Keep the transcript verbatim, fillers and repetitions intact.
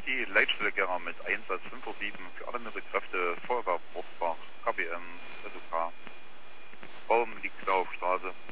die Leitstelle Gera mit Einsatz fünf Uhr sieben für alle Mittelkräfte, Feuerwehr Borsbach, K B M, S O K. Baum liegt da auf Straße.